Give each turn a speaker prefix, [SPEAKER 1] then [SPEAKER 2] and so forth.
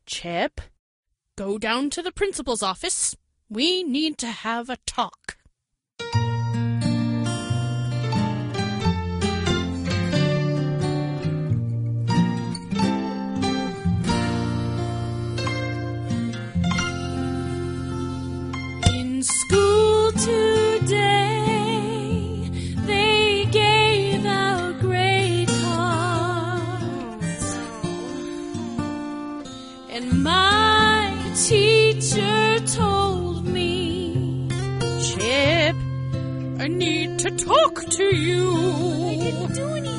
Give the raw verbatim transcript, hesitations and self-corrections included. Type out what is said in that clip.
[SPEAKER 1] Chip, go down to the principal's office. We need to have a talk. In school today, they gave out grade cards, and my teacher told me, Chip, I need to talk to you.